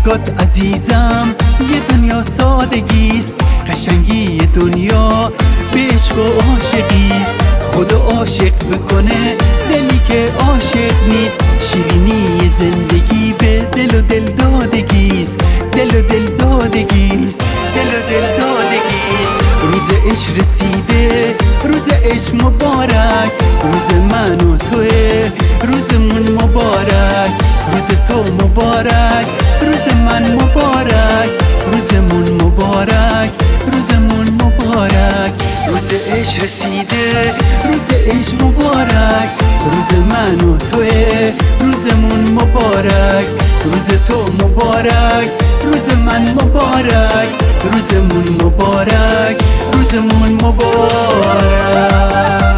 مشکات عزیزم یه دنیا سادگیست، قشنگی دنیا به عشق و عاشقیست. خدا عاشق بکنه دلی که عاشق نیست، شیرینی زندگی به دل و دل دادگیست، دل و دل دادگیست، دل و دل دادگیست. روز عشق رسیده، روز عشق مبارک، روز من و توه، روزمون مبارک، روز تو مبارک، روز من مبارک، روزمون مبارک، روزمون مبارک. روز عشق رسیده، روز عشق مبارک، روز من و توه، روزمون مبارک، روز تو مبارک، روز من مبارک، روزمون مبارک، روزمون مبارک.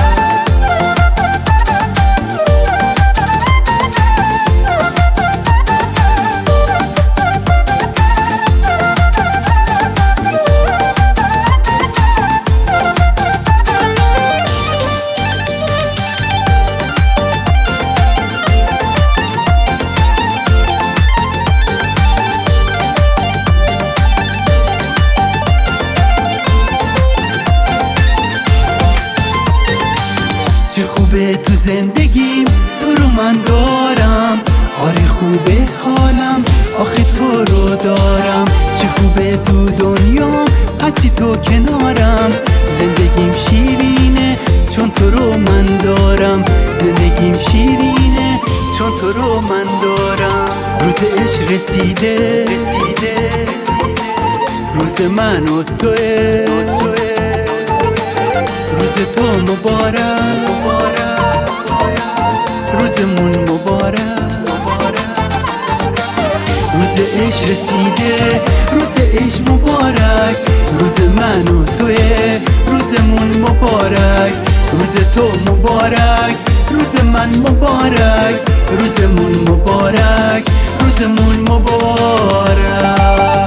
چه خوبه تو زندگیم، تو رو من دارم، آره خوبه حالم، آخه تو رو دارم. چه خوبه تو دنیا هستی تو کنارم، زندگیم شیرینه چون تو رو من دارم، زندگیم شیرینه چون تو رو من دارم. روز عشق رسیده، روز من و توه، روز تو مبارک، روزمون مبارک. روز عشق رسیده، روز عشق مبارک، روز من و توه، روزمون مبارک، روز تو مبارک، روز من مبارک، روزمون مبارک، روزمون مبارک.